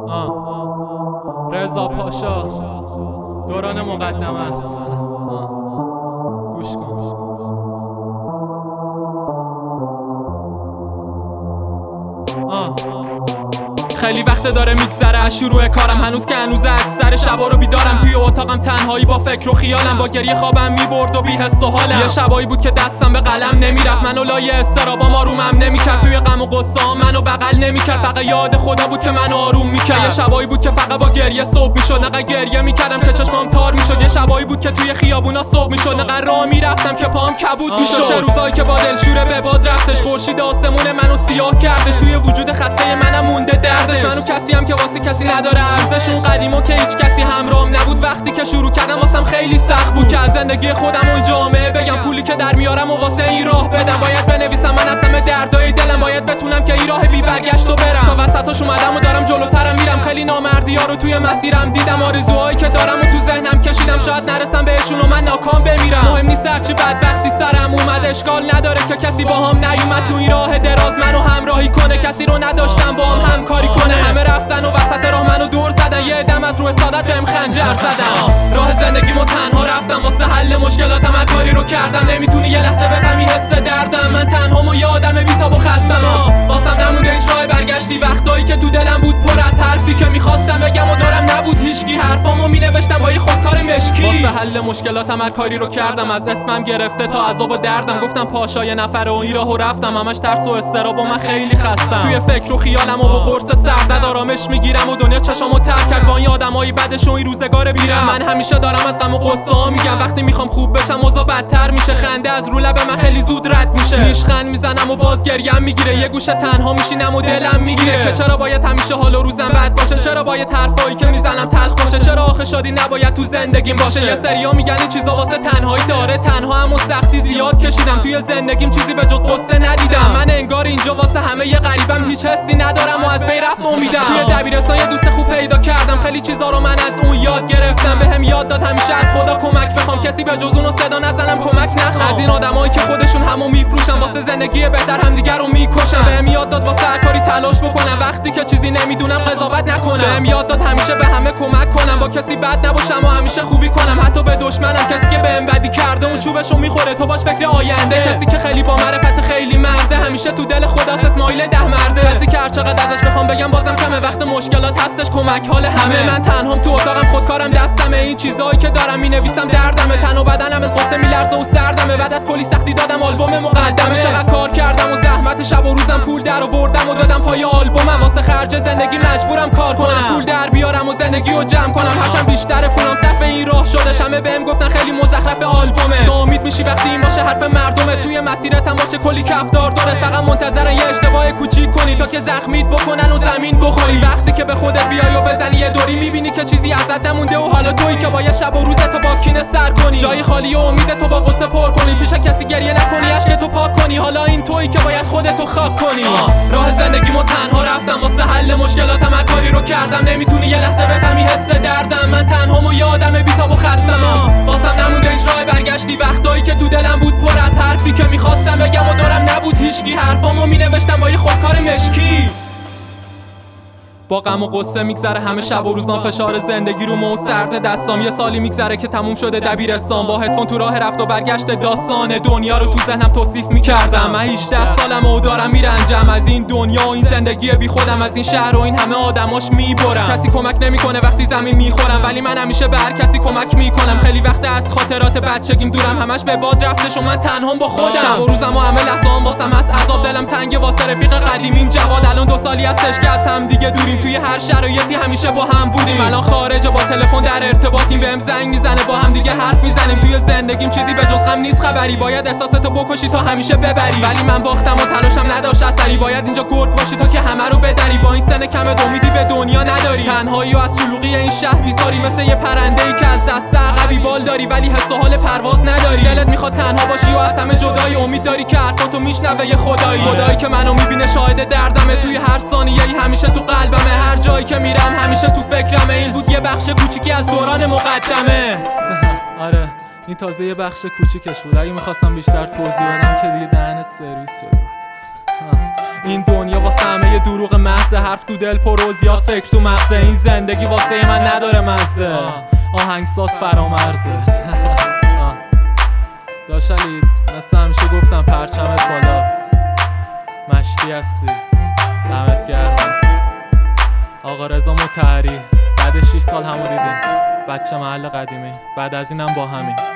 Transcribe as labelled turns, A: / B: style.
A: رضا پاشا دوران مقدمه است. گوش کن. خیلی وقت داره میگذره از شروع کارم، هنوز که هنوز اکثر شبا رو بیدارم. توی اتاقم تنهایی با فکر و خیالم، با گریه خوابم میبرد و بی حس و حالم. یه شبایی بود که دستم به قلم نمیرفت، منو لای استرابام آرومم نمیکرد. توی غم و غصه منو بغل نمیکرد، فقط یاد خدا بود که منو آروم میکرد. یه شبایی بود که فقط با گریه صبح میشد، نقدر گریه میکردم که چشمام تار میشد. یه شبایی بود که توی خیابونا صبح میشد، نقدر راه میرفتم که پام کبود میشد. چه روزایی که با دلشوره به باد رفتش، خورشید آسمون منو سیاه کردش. توی وجود خسته منم مونده دردش، منو کسی هم که واسه کسی نداره ارزش. اون قدیما که هیچ کسی همراهم نبود، وقتی که شروع کردم واسم خیلی سخت بود که از زندگی خودم اون جامعه بگم. پولی که در میارم و واسه این راه بدم، باید بنویسم من از همه دردای دلم، باید بتونم که این راه بی برگشت و برم. تا وسطاش اومدم و دارم جلوترم میرم، خیلی نامردی‌ها رو توی مسیرم دیدم. آرزوهایی که دارم و تو ذهنم کشیدم، شاید نرسم بهشون و من ناکام بمیرم. مهم نیست هرچی بدبختی سرم اومد، اشکال نداره که کسی باهام نیومد. تو این راه دراز منو همراهی کنه، کسی رو نداشتم باهام همکاری کنه. همه رفتن و وسط راه منو دور زدن، یه دم از روی سعادت بهم خنجر زدن. راه زندگیمو تنها رفتم، واسه حل مشکلاتم هر کاری رو کردم. نمیتونی یه لحظه بفهمی حس دردم، من تنهام و یه آدم بی‌تاب و خستم. واسم نمونده هیچ راه برگشتی، وقتایی که تو دلم بود پر از حرفی که میخواستم بگم و دارم نبود هیچکی. حرفامو مینوشتم با یه خودکار مشکی. واسه حل مشکلاتم هر کاری رو کردم، از اسمم گرفته تا عذاب و دردم. گفتم پاشا یه نفر و این راهو رفتم، همش ترس و استراب و من خیلی خستم. توی فکر و خیالم و با قرص سردرد آرامش میگیرم و دنیا چشامو ترک کرد با این آدمای بعدش و این روزگار بیرم. من همیشه دارم از غم و غصه ها میگم، وقتی میخوام خوب بشم اوضاع بدتر میشه. خنده از رو لب من خیلی زود رد میشه، نیشخند میزنم و باز گریم میگیره. یه گوشه تنها میشینم و دلم میگیره که چرا باید همیشه حال و روزم بد باشه، چرا باید حرفایی که میزنم تلخ باشه، چرا آخه شادی نباید تو زندگیم باشه. یه سریا میگن این چیزا واسه تنهایی داره، تنها هم و سختی زیاد کشیدم. توی زندگیم چیزی به جز قصه ندیدم، من انگار اینجا واسه همه یه غریبم، هیچ حسی ندارم و از بین رفت امیدم. توی دبیرستان یه دوست خوب پیدا کردم، خیلی چیزا رو من از اون یاد گرفتم. بهم یاد داد همیشه از خدا کمک بخوام، کسی به جز اونو صدا نزنم کمک نخوام. از این آدمایی که خودشون همو میفروشن، واسه زندگی بهتر همدیگه رو میکشن. بهم یاد داد واسه هر کاری تلاش بکنم، وقتی که چیزی نمیدونم قضاوت نکنم. بهم یاد داد همیشه به همه کمک کنم، با کسی بد نباشم و همیشه خوبی کنم، حتی به دشمنم. کسی که بهم بدی کرده اون چوبشو میخوره، تو باش فکر آینده. کسی که خیلی با معرفت خیلی مرده، همیشه تو دل خداست اسماعیل 10 مرده. کسی که هر چقدر ازش بخوام بگم بازم کمه، وقت مشکلات هستش کمک حال همه. من تنهام تو اتاقم، خودکارم دستمه، این چیزایی که دارم مینویسم دردمه. تن و بدنم از قصه میلرزه و سردمه، بعد از کلی سختی دادم آلبوم مقدمه. چقدر کار کردم و زحمت شب و روزم، پول در آوردم و دادم پای آلبومم. واسه خرج زندگی مجبورم کار کنم، پول در بیارم و زندگی رو جمع کنم. هرچند بیشتر پولم صرف این راه شده، همه بهم گفتن خیلی مزخرف آلبومه. ناامید میشی وقتی این باشه حرف مردمه، توی مسیرت هم باشه کلی کفدار داره، فقط منتظرن یه اشتباه کوچیک کنی تا که زخمیت بکنن و زمین بخوری. وقتی که به خودت بیای و بزنی یه دوری، میبینی که چیزی ازت نمونده و حالا تویی که باید شب و روزتو با کینه سر کنی، جای خالی و امیدتو با قصه پر کنی، پیش کسی گریه نکنی، اشکتو پاک کنی. حالا این تویی که باید خودتو خاک کنی. راه زندگیمو تنها رفتم، واسه حل مشکلاتم هر کاری رو کردم. نمیتونی یه لحظه بفهمی حس دردم، من تنهام و یه آدم بی‌تاب و خستم. واسم نمونده هیچ راه برگشتی، وقتایی که تو دلم بود پر از حرفی که میخواستم بگم و دارم نبود هیچکی. حرفامو مینوشتم با یه خودکار مشکی. با غم و غصه میگذره همه شب و روزان، فشار زندگی رو مو سرد دستام. یه سالی میگذره که تموم شده دبیرستان، با هدفون تو راه رفت و برگشت داستان دنیا رو تو ذهنم توصیف میکردم. من 18 سالم و دارم میرنجم از این دنیا و این زندگی بی خودم، از این شهر و این همه آدماش میبرم. کسی کمک نمیکنه وقتی زمین میخورم، ولی من همیشه به هر کسی کمک میکنم. خیلی وقت از خاطرات بچگیم دورم، همش به باد رفتش و من تنهام با خودم. شب و روزم و همه لحظه‌ام واسم هست عذاب، دلم تنگه واسه رفیق قدیمیم جواد. الان 2 سالی هستش که از هم دیگه دوریم، توی هر شرایطی همیشه با هم بودیم. الان خارج با تلفن در ارتباطیم، بهم زنگ میزنه با هم دیگه حرف میزنیم. توی زندگیم چیزی به جز غم نیست خبری، باید احساستو بکشی تا همیشه ببری. ولی من باختم و تلاشم نداشت اثری، باید اینجا گرگ باشی تا که همه رو بدری. با این سن کمت امیدی به دنیا نداری، تنهایی و از شلوغی این شهر بیزاری، مثل یه پرنده‌ای که از دست عقبی بال داری ولی حس و حال پرواز نداری. دلت میخواد تنها باشی و از همه جدای، امید داری که حرفاتو میشنوه یه خدایی که منو میبینه شاهد دردمه. توی هر ثانیه‌ای همیشه تو قلبمه، هر جایی که میرم همیشه تو فکرمه. این بود یه بخش کوچیکی از دوران مقدمه. آره این تازه یه بخش کوچیکش بود، اگه میخواستم بیشتر توضیح بدم که دیگه دهنت سرویس شده بود. این دنیا واسه همه یه دروغ محض، حرف تو دل پر و زیاد فکر تو مغزه. این زندگی واسه من نداره مزه، آهنگساز فرامرزه. داشلی مثل همیشه گفتم پرچمت بالاست، مشتی هستی، دمت گرمه. آقا رضا مطهری بعد 6 سال همو دیدیم، بچه محل قدیمی، بعد از اینم با همین.